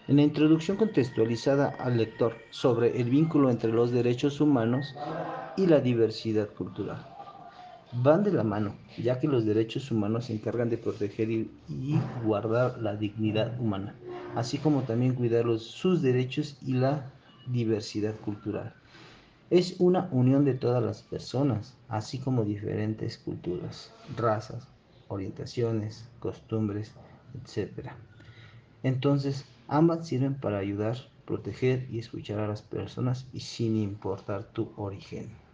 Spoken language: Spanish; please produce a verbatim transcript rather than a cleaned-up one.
En la introducción contextualizada al lector sobre el vínculo entre los derechos humanos y la diversidad cultural. Van de la mano, ya que los derechos humanos se encargan de proteger y, y guardar la dignidad humana, así como también cuidar los, sus derechos y la diversidad cultural. Es una unión de todas las personas, así como diferentes culturas, razas, orientaciones, costumbres, etcétera. Entonces, ambas sirven para ayudar, proteger y escuchar a las personas y sin importar tu origen.